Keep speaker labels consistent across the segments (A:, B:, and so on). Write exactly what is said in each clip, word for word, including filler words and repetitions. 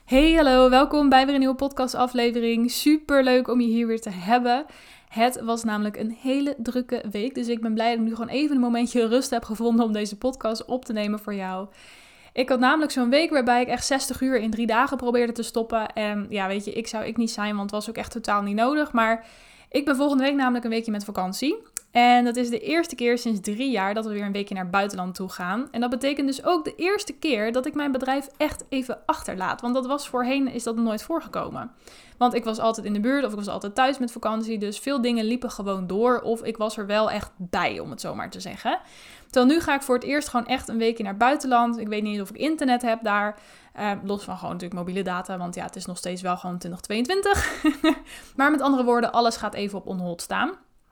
A: Hey, hallo, welkom bij weer een nieuwe podcastaflevering. Super leuk om je hier weer te hebben. Het was namelijk een hele drukke week, dus ik ben blij dat ik nu gewoon even een momentje rust heb gevonden om deze podcast op te nemen voor jou. Ik had namelijk zo'n week waarbij ik echt zestig uur in drie dagen probeerde te stoppen. En ja, weet je, ik zou ik niet zijn, want het was ook echt totaal niet nodig. Maar ik ben volgende week namelijk een weekje met vakantie. En dat is de eerste keer sinds drie jaar dat we weer een weekje naar het buitenland toe gaan. En dat betekent dus ook de eerste keer dat ik mijn bedrijf echt even achterlaat. Want dat was voorheen, is dat nooit voorgekomen. Want ik was altijd in de buurt of ik was altijd thuis met vakantie. Dus veel dingen liepen gewoon door of ik was er wel echt bij, om het zo maar te zeggen. Terwijl nu ga ik voor het eerst gewoon echt een weekje naar het buitenland. Ik weet niet of ik internet heb daar. Uh, los van gewoon natuurlijk mobiele data, want ja, het is nog steeds wel gewoon twintig tweeëntwintig. Maar met andere woorden, alles gaat even op on hold staan.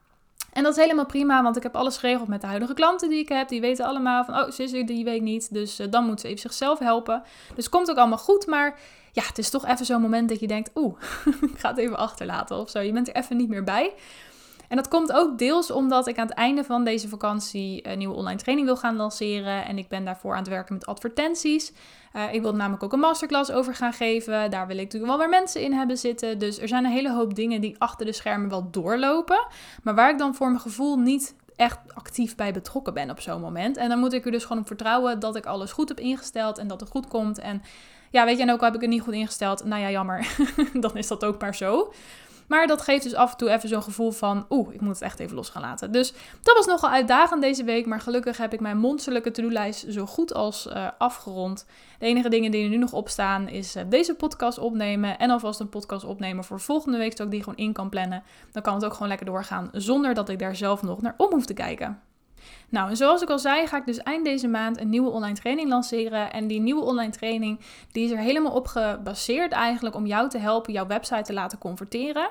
A: En dat is helemaal prima, want ik heb alles geregeld met de huidige klanten die ik heb. Die weten allemaal van, oh, ze is er die week niet, dus uh, dan moet ze even zichzelf helpen. Dus het komt ook allemaal goed, maar ja, het is toch even zo'n moment dat je denkt, oeh, ik ga het even achterlaten of zo. Je bent er even niet meer bij. En dat komt ook deels omdat ik aan het einde van deze vakantie een nieuwe online training wil gaan lanceren. En ik ben daarvoor aan het werken met advertenties. Uh, ik wil namelijk ook een masterclass over gaan geven. Daar wil ik natuurlijk wel weer mensen in hebben zitten. Dus er zijn een hele hoop dingen die achter de schermen wel doorlopen. Maar waar ik dan voor mijn gevoel niet echt actief bij betrokken ben op zo'n moment. En dan moet ik er dus gewoon op vertrouwen dat ik alles goed heb ingesteld en dat het goed komt. En ja, weet je, en ook al heb ik het niet goed ingesteld. Nou ja, jammer. Dan is dat ook maar zo. Maar dat geeft dus af en toe even zo'n gevoel van, oeh, ik moet het echt even los gaan laten. Dus dat was nogal uitdagend deze week, maar gelukkig heb ik mijn monsterlijke to-do-lijst zo goed als uh, afgerond. De enige dingen die er nu nog op staan is uh, deze podcast opnemen en alvast een podcast opnemen voor volgende week, zodat ik die gewoon in kan plannen. Dan kan het ook gewoon lekker doorgaan, zonder dat ik daar zelf nog naar om hoef te kijken. Nou, en zoals ik al zei, ga ik dus eind deze maand een nieuwe online training lanceren. En die nieuwe online training, die is er helemaal op gebaseerd eigenlijk om jou te helpen jouw website te laten converteren.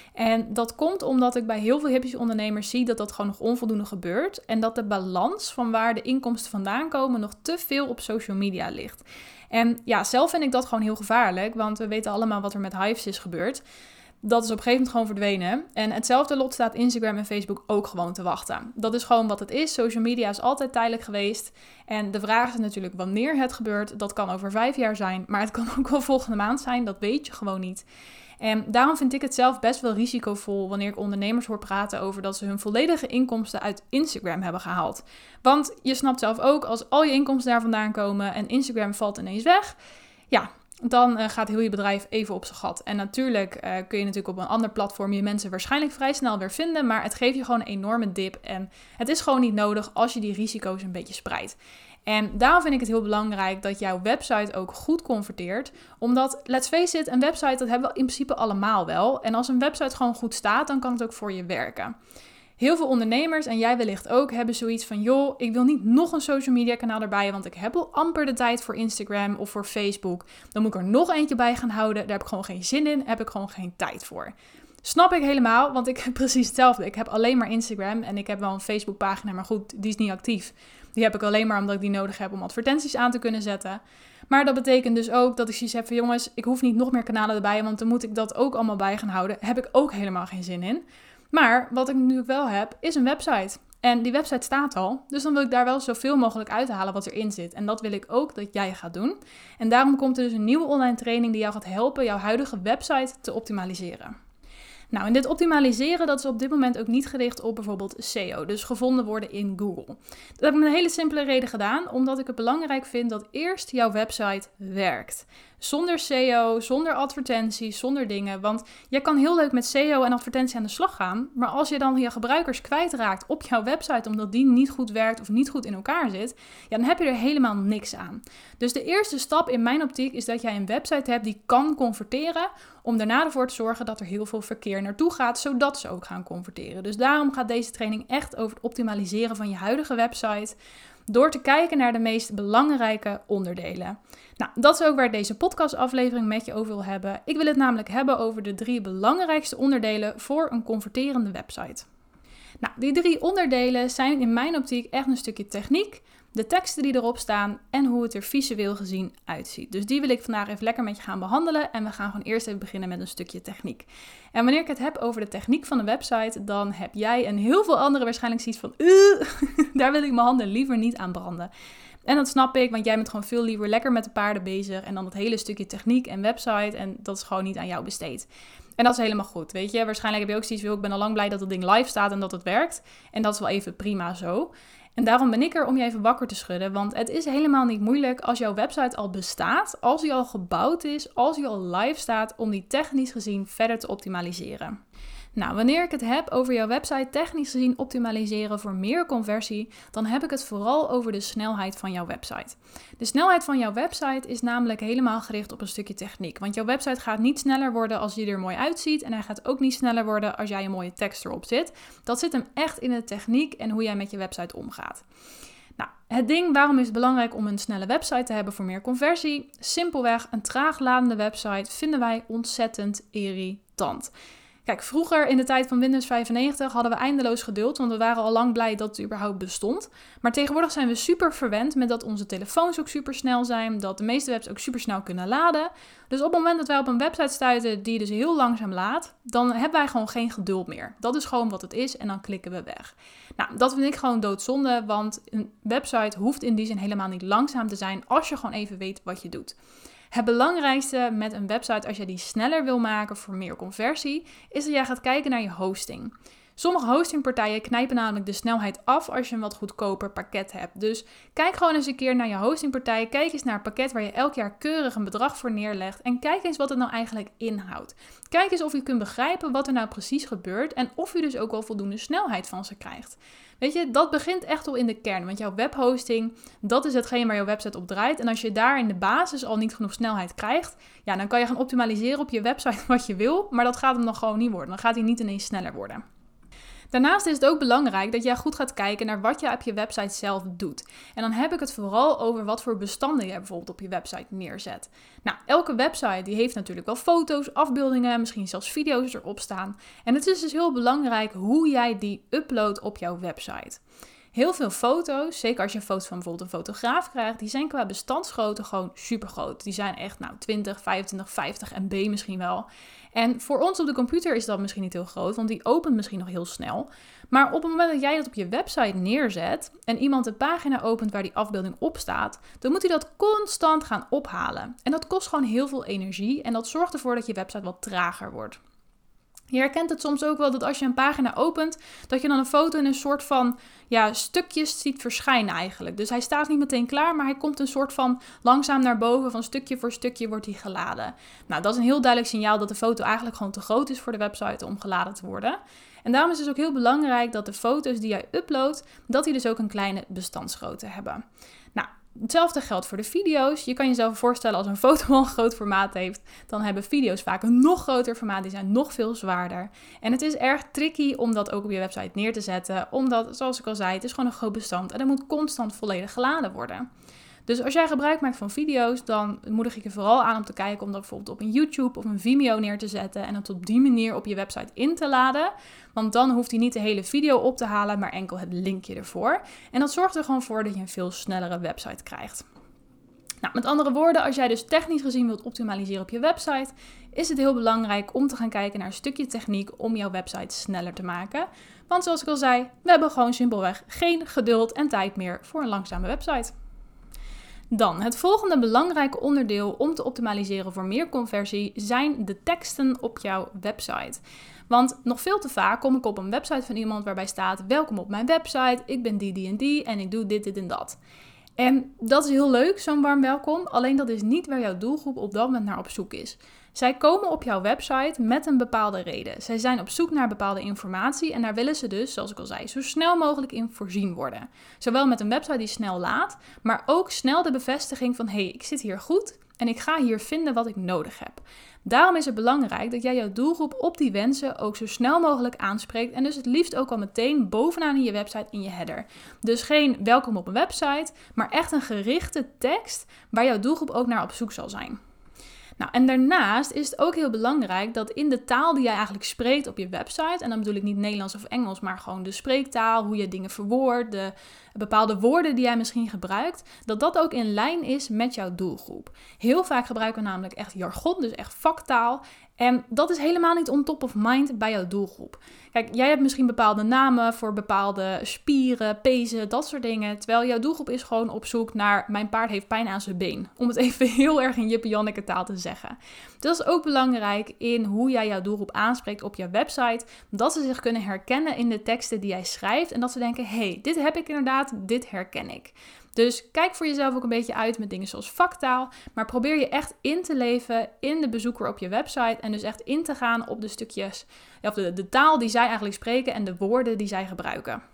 A: En dat komt omdat ik bij heel veel hippische ondernemers zie dat dat gewoon nog onvoldoende gebeurt. En dat de balans van waar de inkomsten vandaan komen nog te veel op social media ligt. En ja, zelf vind ik dat gewoon heel gevaarlijk, want we weten allemaal wat er met Hives is gebeurd. Dat is op een gegeven moment gewoon verdwenen. En hetzelfde lot staat Instagram en Facebook ook gewoon te wachten. Dat is gewoon wat het is. Social media is altijd tijdelijk geweest. En de vraag is natuurlijk wanneer het gebeurt. Dat kan over vijf jaar zijn. Maar het kan ook wel volgende maand zijn. Dat weet je gewoon niet. En daarom vind ik het zelf best wel risicovol wanneer ik ondernemers hoor praten over dat ze hun volledige inkomsten uit Instagram hebben gehaald. Want je snapt zelf ook, als al je inkomsten daar vandaan komen en Instagram valt ineens weg, ja, dan uh, gaat heel je bedrijf even op zijn gat. En natuurlijk uh, kun je natuurlijk op een ander platform je mensen waarschijnlijk vrij snel weer vinden, maar het geeft je gewoon een enorme dip. En het is gewoon niet nodig als je die risico's een beetje spreidt. En daarom vind ik het heel belangrijk dat jouw website ook goed converteert. Omdat, let's face it, een website dat hebben we in principe allemaal wel. En als een website gewoon goed staat, dan kan het ook voor je werken. Heel veel ondernemers, en jij wellicht ook, hebben zoiets van, joh, ik wil niet nog een social media kanaal erbij, want ik heb al amper de tijd voor Instagram of voor Facebook. Dan moet ik er nog eentje bij gaan houden. Daar heb ik gewoon geen zin in, heb ik gewoon geen tijd voor. Snap ik helemaal, want ik heb precies hetzelfde. Ik heb alleen maar Instagram en ik heb wel een Facebookpagina, maar goed, die is niet actief. Die heb ik alleen maar omdat ik die nodig heb om advertenties aan te kunnen zetten. Maar dat betekent dus ook dat ik zoiets heb van, jongens, ik hoef niet nog meer kanalen erbij, want dan moet ik dat ook allemaal bij gaan houden. Heb ik ook helemaal geen zin in. Maar wat ik nu wel heb, is een website. En die website staat al, dus dan wil ik daar wel zoveel mogelijk uithalen wat erin zit. En dat wil ik ook dat jij gaat doen. En daarom komt er dus een nieuwe online training die jou gaat helpen jouw huidige website te optimaliseren. Nou, en dit optimaliseren, dat is op dit moment ook niet gericht op bijvoorbeeld S E O, dus gevonden worden in Google. Dat heb ik met een hele simpele reden gedaan, omdat ik het belangrijk vind dat eerst jouw website werkt. Zonder S E O, zonder advertenties, zonder dingen. Want je kan heel leuk met S E O en advertentie aan de slag gaan, maar als je dan je gebruikers kwijtraakt op jouw website omdat die niet goed werkt of niet goed in elkaar zit, ja, dan heb je er helemaal niks aan. Dus de eerste stap in mijn optiek is dat jij een website hebt die kan converteren, om daarna ervoor te zorgen dat er heel veel verkeer naartoe gaat, zodat ze ook gaan converteren. Dus daarom gaat deze training echt over het optimaliseren van je huidige website, door te kijken naar de meest belangrijke onderdelen. Nou, dat is ook waar deze podcastaflevering met je over wil hebben. Ik wil het namelijk hebben over de drie belangrijkste onderdelen voor een converterende website. Nou, die drie onderdelen zijn in mijn optiek echt een stukje techniek, de teksten die erop staan en hoe het er visueel gezien uitziet. Dus die wil ik vandaag even lekker met je gaan behandelen en we gaan gewoon eerst even beginnen met een stukje techniek. En wanneer ik het heb over de techniek van een website, dan heb jij en heel veel anderen waarschijnlijk zoiets van, daar wil ik mijn handen liever niet aan branden. En dat snap ik, want jij bent gewoon veel liever lekker met de paarden bezig en dan het hele stukje techniek en website en dat is gewoon niet aan jou besteed. En dat is helemaal goed, weet je. Waarschijnlijk heb je ook zoiets van, ik ben al lang blij dat het ding live staat en dat het werkt. En dat is wel even prima zo. En daarom ben ik er om je even wakker te schudden, want het is helemaal niet moeilijk als jouw website al bestaat, als die al gebouwd is, als die al live staat, om die technisch gezien verder te optimaliseren. Nou, wanneer ik het heb over jouw website technisch gezien optimaliseren voor meer conversie, dan heb ik het vooral over de snelheid van jouw website. De snelheid van jouw website is namelijk helemaal gericht op een stukje techniek. Want jouw website gaat niet sneller worden als je er mooi uitziet en hij gaat ook niet sneller worden als jij een mooie tekst erop zit. Dat zit hem echt in de techniek en hoe jij met je website omgaat. Nou, het ding, waarom is het belangrijk om een snelle website te hebben voor meer conversie? Simpelweg, een traag ladende website vinden wij ontzettend irritant. Kijk, vroeger in de tijd van Windows vijfennegentig hadden we eindeloos geduld, want we waren al lang blij dat het überhaupt bestond. Maar tegenwoordig zijn we super verwend met dat onze telefoons ook super snel zijn, dat de meeste webs ook super snel kunnen laden. Dus op het moment dat wij op een website stuiten die dus heel langzaam laat, dan hebben wij gewoon geen geduld meer. Dat is gewoon wat het is en dan klikken we weg. Nou, dat vind ik gewoon doodzonde, want een website hoeft in die zin helemaal niet langzaam te zijn als je gewoon even weet wat je doet. Het belangrijkste met een website als je die sneller wil maken voor meer conversie, is dat jij gaat kijken naar je hosting. Sommige hostingpartijen knijpen namelijk de snelheid af als je een wat goedkoper pakket hebt. Dus kijk gewoon eens een keer naar je hostingpartij. Kijk eens naar een pakket waar je elk jaar keurig een bedrag voor neerlegt. En kijk eens wat het nou eigenlijk inhoudt. Kijk eens of je kunt begrijpen wat er nou precies gebeurt en of je dus ook wel voldoende snelheid van ze krijgt. Weet je, dat begint echt al in de kern, want jouw webhosting, dat is hetgeen waar jouw website op draait. En als je daar in de basis al niet genoeg snelheid krijgt, ja, dan kan je gaan optimaliseren op je website wat je wil, maar dat gaat hem dan gewoon niet worden. Dan gaat hij niet ineens sneller worden. Daarnaast is het ook belangrijk dat jij goed gaat kijken naar wat je op je website zelf doet. En dan heb ik het vooral over wat voor bestanden je bijvoorbeeld op je website neerzet. Nou, elke website die heeft natuurlijk wel foto's, afbeeldingen, misschien zelfs video's erop staan. En het is dus heel belangrijk hoe jij die uploadt op jouw website. Heel veel foto's, zeker als je foto's van bijvoorbeeld een fotograaf krijgt, die zijn qua bestandsgrootte gewoon super groot. Die zijn echt nou twintig, vijfentwintig, vijftig M B misschien wel. En voor ons op de computer is dat misschien niet heel groot, want die opent misschien nog heel snel. Maar op het moment dat jij dat op je website neerzet en iemand de pagina opent waar die afbeelding op staat, dan moet hij dat constant gaan ophalen. En dat kost gewoon heel veel energie en dat zorgt ervoor dat je website wat trager wordt. Je herkent het soms ook wel dat als je een pagina opent, dat je dan een foto in een soort van ja, stukjes ziet verschijnen eigenlijk. Dus hij staat niet meteen klaar, maar hij komt een soort van langzaam naar boven, van stukje voor stukje wordt hij geladen. Nou, dat is een heel duidelijk signaal dat de foto eigenlijk gewoon te groot is voor de website om geladen te worden. En daarom is het dus ook heel belangrijk dat de foto's die jij uploadt, dat die dus ook een kleine bestandsgrootte hebben. Nou, hetzelfde geldt voor de video's. Je kan jezelf voorstellen als een foto al een groot formaat heeft, dan hebben video's vaak een nog groter formaat, die zijn nog veel zwaarder. En het is erg tricky om dat ook op je website neer te zetten, omdat, zoals ik al zei, het is gewoon een groot bestand en dat moet constant volledig geladen worden. Dus als jij gebruik maakt van video's, dan moedig ik je vooral aan om te kijken om dat bijvoorbeeld op een YouTube of een Vimeo neer te zetten en het op die manier op je website in te laden. Want dan hoeft hij niet de hele video op te halen, maar enkel het linkje ervoor. En dat zorgt er gewoon voor dat je een veel snellere website krijgt. Nou, met andere woorden, als jij dus technisch gezien wilt optimaliseren op je website, is het heel belangrijk om te gaan kijken naar een stukje techniek om jouw website sneller te maken. Want zoals ik al zei, we hebben gewoon simpelweg geen geduld en tijd meer voor een langzame website. Dan, het volgende belangrijke onderdeel om te optimaliseren voor meer conversie zijn de teksten op jouw website. Want nog veel te vaak kom ik op een website van iemand waarbij staat: welkom op mijn website, ik ben die, die en die en ik doe dit, dit en dat. En dat is heel leuk, zo'n warm welkom, alleen dat is niet waar jouw doelgroep op dat moment naar op zoek is. Zij komen op jouw website met een bepaalde reden. Zij zijn op zoek naar bepaalde informatie en daar willen ze dus, zoals ik al zei, zo snel mogelijk in voorzien worden. Zowel met een website die snel laat, maar ook snel de bevestiging van: hé, hey, ik zit hier goed en ik ga hier vinden wat ik nodig heb. Daarom is het belangrijk dat jij jouw doelgroep op die wensen ook zo snel mogelijk aanspreekt en dus het liefst ook al meteen bovenaan in je website in je header. Dus geen welkom op een website, maar echt een gerichte tekst waar jouw doelgroep ook naar op zoek zal zijn. Nou, en daarnaast is het ook heel belangrijk dat in de taal die jij eigenlijk spreekt op je website, en dan bedoel ik niet Nederlands of Engels, maar gewoon de spreektaal, hoe je dingen verwoordt, de bepaalde woorden die jij misschien gebruikt, dat dat ook in lijn is met jouw doelgroep. Heel vaak gebruiken we namelijk echt jargon, dus echt vaktaal. En dat is helemaal niet on top of mind bij jouw doelgroep. Kijk, jij hebt misschien bepaalde namen voor bepaalde spieren, pezen, dat soort dingen. Terwijl jouw doelgroep is gewoon op zoek naar mijn paard heeft pijn aan zijn been. Om het even heel erg in Jippe-Janneke taal te zeggen. Dat is ook belangrijk in hoe jij jouw doelgroep aanspreekt op jouw website. Dat ze zich kunnen herkennen in de teksten die jij schrijft. En dat ze denken, hé, hey, dit heb ik inderdaad, dit herken ik. Dus kijk voor jezelf ook een beetje uit met dingen zoals vaktaal. Maar probeer je echt in te leven in de bezoeker op je website. En dus echt in te gaan op de stukjes, of de, de taal die zij eigenlijk spreken en de woorden die zij gebruiken.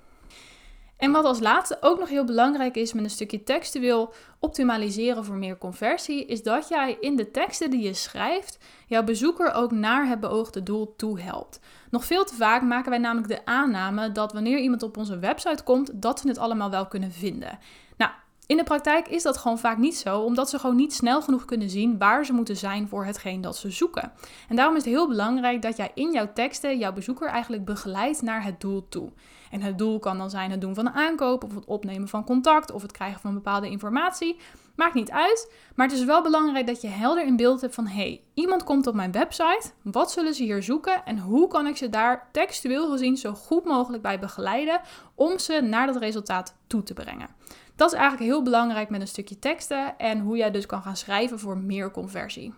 A: En wat als laatste ook nog heel belangrijk is met een stukje textueel optimaliseren voor meer conversie, is dat jij in de teksten die je schrijft, jouw bezoeker ook naar het beoogde doel toe helpt. Nog veel te vaak maken wij namelijk de aanname dat wanneer iemand op onze website komt, dat ze het allemaal wel kunnen vinden. Nou, in de praktijk is dat gewoon vaak niet zo, omdat ze gewoon niet snel genoeg kunnen zien waar ze moeten zijn voor hetgeen dat ze zoeken. En daarom is het heel belangrijk dat jij in jouw teksten jouw bezoeker eigenlijk begeleidt naar het doel toe. En het doel kan dan zijn het doen van een aankoop, of het opnemen van contact, of het krijgen van bepaalde informatie. Maakt niet uit, maar het is wel belangrijk dat je helder in beeld hebt van, hé, hey, iemand komt op mijn website, wat zullen ze hier zoeken en hoe kan ik ze daar textueel gezien zo goed mogelijk bij begeleiden om ze naar dat resultaat toe te brengen. Dat is eigenlijk heel belangrijk met een stukje teksten en hoe jij dus kan gaan schrijven voor meer conversie.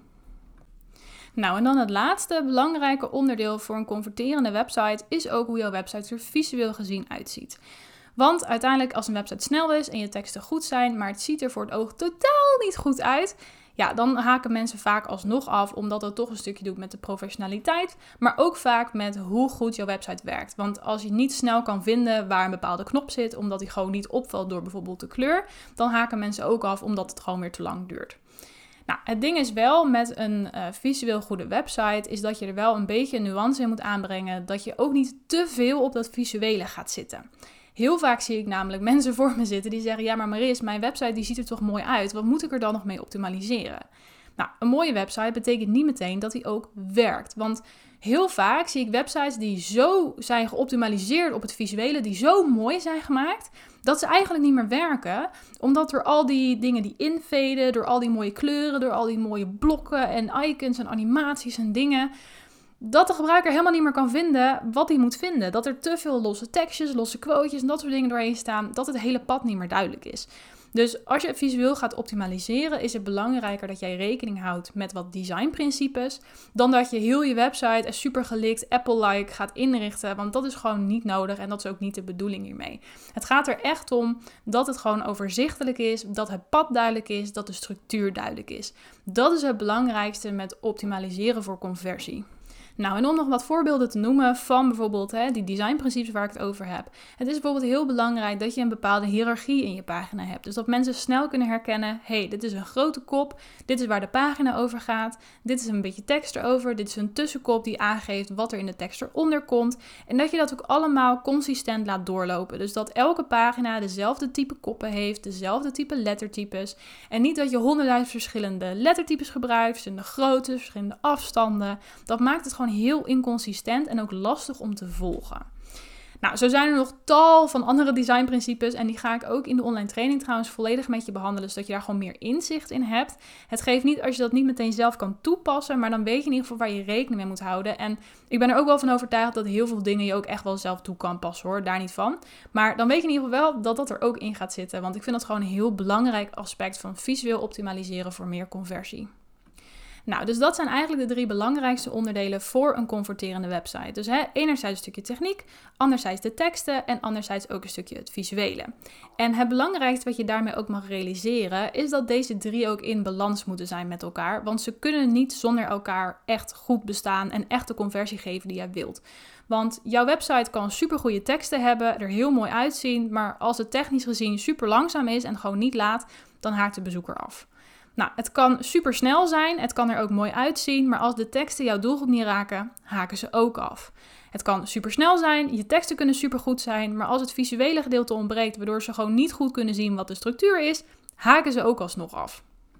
A: Nou, en dan het laatste belangrijke onderdeel voor een converterende website is ook hoe jouw website er visueel gezien uitziet. Want uiteindelijk als een website snel is en je teksten goed zijn, maar het ziet er voor het oog totaal niet goed uit, ja, dan haken mensen vaak alsnog af, omdat het toch een stukje doet met de professionaliteit, maar ook vaak met hoe goed jouw website werkt. Want als je niet snel kan vinden waar een bepaalde knop zit, omdat die gewoon niet opvalt door bijvoorbeeld de kleur, dan haken mensen ook af omdat het gewoon weer te lang duurt. Nou, het ding is wel met een uh, visueel goede website, is dat je er wel een beetje een nuance in moet aanbrengen, dat je ook niet te veel op dat visuele gaat zitten. Heel vaak zie ik namelijk mensen voor me zitten die zeggen, ja maar Maris, mijn website die ziet er toch mooi uit, wat moet ik er dan nog mee optimaliseren? Nou, een mooie website betekent niet meteen dat die ook werkt, want heel vaak zie ik websites die zo zijn geoptimaliseerd op het visuele, die zo mooi zijn gemaakt, dat ze eigenlijk niet meer werken, omdat door al die dingen die infaden, door al die mooie kleuren, door al die mooie blokken en icons en animaties en dingen, dat de gebruiker helemaal niet meer kan vinden wat hij moet vinden. Dat er te veel losse tekstjes, losse quotejes en dat soort dingen doorheen staan, dat het hele pad niet meer duidelijk is. Dus als je visueel gaat optimaliseren, is het belangrijker dat jij rekening houdt met wat designprincipes, dan dat je heel je website er super gelikt, Apple-like gaat inrichten, want dat is gewoon niet nodig en dat is ook niet de bedoeling hiermee. Het gaat er echt om dat het gewoon overzichtelijk is, dat het pad duidelijk is, dat de structuur duidelijk is. Dat is het belangrijkste met optimaliseren voor conversie. Nou, en om nog wat voorbeelden te noemen van bijvoorbeeld hè, die designprincipes waar ik het over heb. Het is bijvoorbeeld heel belangrijk dat je een bepaalde hiërarchie in je pagina hebt. Dus dat mensen snel kunnen herkennen, hé, hey, dit is een grote kop, dit is waar de pagina over gaat, dit is een beetje tekst erover, dit is een tussenkop die aangeeft wat er in de tekst eronder komt. En dat je dat ook allemaal consistent laat doorlopen. Dus dat elke pagina dezelfde type koppen heeft, dezelfde type lettertypes. En niet dat je honderdduizend verschillende lettertypes gebruikt, verschillende grootte, verschillende afstanden. Dat maakt het gewoon heel inconsistent en ook lastig om te volgen. Nou, zo zijn er nog tal van andere designprincipes en die ga ik ook in de online training trouwens volledig met je behandelen, zodat je daar gewoon meer inzicht in hebt. Het geeft niet als je dat niet meteen zelf kan toepassen, maar dan weet je in ieder geval waar je rekening mee moet houden. En ik ben er ook wel van overtuigd dat heel veel dingen je ook echt wel zelf toe kan passen hoor, daar niet van. Maar dan weet je in ieder geval wel dat dat er ook in gaat zitten, want ik vind dat gewoon een heel belangrijk aspect van visueel optimaliseren voor meer conversie. Nou, dus dat zijn eigenlijk de drie belangrijkste onderdelen voor een converterende website. Dus hè, enerzijds een stukje techniek, anderzijds de teksten en anderzijds ook een stukje het visuele. En het belangrijkste wat je daarmee ook mag realiseren is dat deze drie ook in balans moeten zijn met elkaar. Want ze kunnen niet zonder elkaar echt goed bestaan en echt de conversie geven die jij wilt. Want jouw website kan supergoeie teksten hebben, er heel mooi uitzien, maar als het technisch gezien super langzaam is en gewoon niet laat, dan haakt de bezoeker af. Nou, het kan super snel zijn, het kan er ook mooi uitzien, maar als de teksten jouw doelgroep niet raken, haken ze ook af. Het kan super snel zijn, je teksten kunnen super goed zijn, maar als het visuele gedeelte ontbreekt, waardoor ze gewoon niet goed kunnen zien wat de structuur is, haken ze ook alsnog af.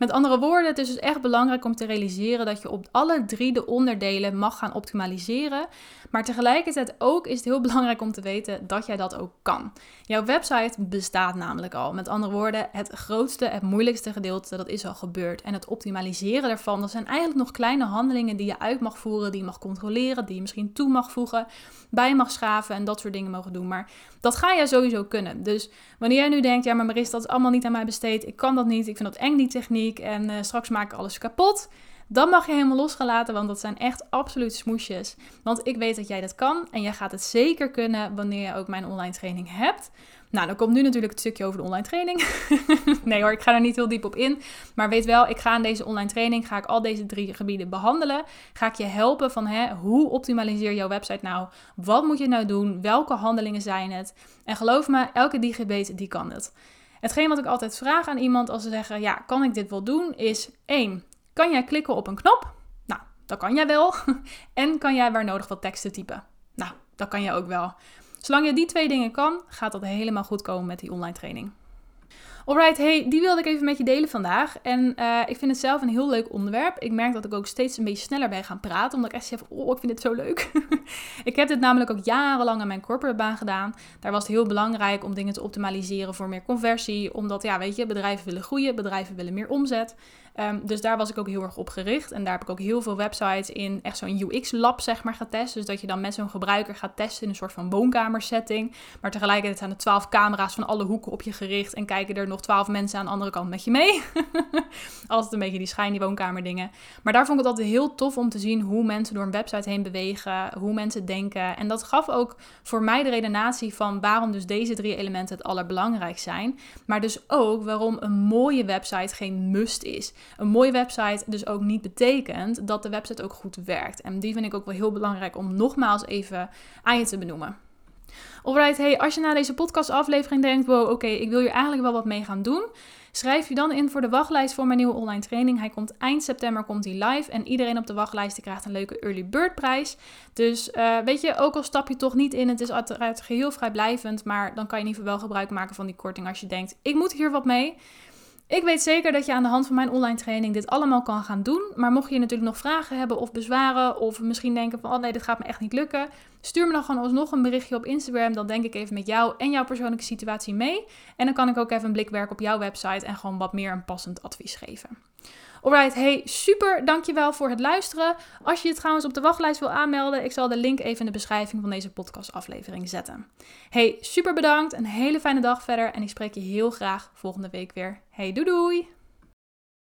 A: Met andere woorden, het is dus echt belangrijk om te realiseren dat je op alle drie de onderdelen mag gaan optimaliseren. Maar tegelijkertijd ook is het heel belangrijk om te weten dat jij dat ook kan. Jouw website bestaat namelijk al. Met andere woorden, het grootste, het moeilijkste gedeelte, dat is al gebeurd. En het optimaliseren daarvan, dat zijn eigenlijk nog kleine handelingen die je uit mag voeren, die je mag controleren, die je misschien toe mag voegen, bij mag schaven en dat soort dingen mogen doen. Maar dat ga je sowieso kunnen. Dus wanneer jij nu denkt, ja maar Maris, dat is allemaal niet aan mij besteed, ik kan dat niet, ik vind dat eng die techniek en uh, straks maak ik alles kapot. Dan mag je helemaal losgelaten, want dat zijn echt absoluut smoesjes. Want ik weet dat jij dat kan en jij gaat het zeker kunnen wanneer je ook mijn online training hebt. Nou, dan komt nu natuurlijk het stukje over de online training. Nee hoor, ik ga er niet heel diep op in. Maar weet wel, ik ga in deze online training, ga ik al deze drie gebieden behandelen. Ga ik je helpen van, hè, hoe optimaliseer jouw website nou? Wat moet je nou doen? Welke handelingen zijn het? En geloof me, elke digibeet die kan het. Hetgeen wat ik altijd vraag aan iemand als ze zeggen, ja, kan ik dit wel doen? Is één, kan jij klikken op een knop? Nou, dat kan jij wel. En kan jij waar nodig wat teksten typen? Nou, dat kan je ook wel. Zolang je die twee dingen kan, gaat dat helemaal goed komen met die online training. Alright, hey, die wilde ik even met je delen vandaag. En uh, ik vind het zelf een heel leuk onderwerp. Ik merk dat ik ook steeds een beetje sneller ben gaan praten, omdat ik echt zeg, oh, ik vind dit zo leuk. Ik heb dit namelijk ook jarenlang aan mijn corporate baan gedaan. Daar was het heel belangrijk om dingen te optimaliseren voor meer conversie. Omdat, ja, weet je, bedrijven willen groeien, bedrijven willen meer omzet. Um, dus daar was ik ook heel erg op gericht. En daar heb ik ook heel veel websites in echt zo'n U X-lab, zeg maar, getest. Dus dat je dan met zo'n gebruiker gaat testen in een soort van woonkamersetting. Maar tegelijkertijd zijn er twaalf camera's van alle hoeken op je gericht. En kijken er nog twaalf mensen aan de andere kant met je mee. Altijd een beetje die schijn, die woonkamerdingen. Maar daar vond ik het altijd heel tof om te zien hoe mensen door een website heen bewegen. Hoe mensen denken. En dat gaf ook voor mij de redenatie van waarom dus deze drie elementen het allerbelangrijkst zijn. Maar dus ook waarom een mooie website geen must is. Een mooie website dus ook niet betekent dat de website ook goed werkt. En die vind ik ook wel heel belangrijk om nogmaals even aan je te benoemen. Alright, hey, als je na deze podcastaflevering denkt, wow, oké, okay, ik wil hier eigenlijk wel wat mee gaan doen. Schrijf je dan in voor de wachtlijst voor mijn nieuwe online training. Hij komt eind september komt hij live en iedereen op de wachtlijst die krijgt een leuke early bird prijs. Dus uh, weet je, ook al stap je toch niet in, het is uiteraard geheel vrijblijvend, maar dan kan je in ieder geval wel gebruik maken van die korting als je denkt, ik moet hier wat mee. Ik weet zeker dat je aan de hand van mijn online training dit allemaal kan gaan doen. Maar mocht je natuurlijk nog vragen hebben of bezwaren of misschien denken van, oh nee, dit gaat me echt niet lukken. Stuur me dan gewoon alsnog een berichtje op Instagram. Dan denk ik even met jou en jouw persoonlijke situatie mee. En dan kan ik ook even een blik werken op jouw website en gewoon wat meer een passend advies geven. Alright, hey, super, dankjewel voor het luisteren. Als je je trouwens op de wachtlijst wil aanmelden, ik zal de link even in de beschrijving van deze podcastaflevering zetten. Hey, super bedankt, een hele fijne dag verder en ik spreek je heel graag volgende week weer. Hey, doei doei!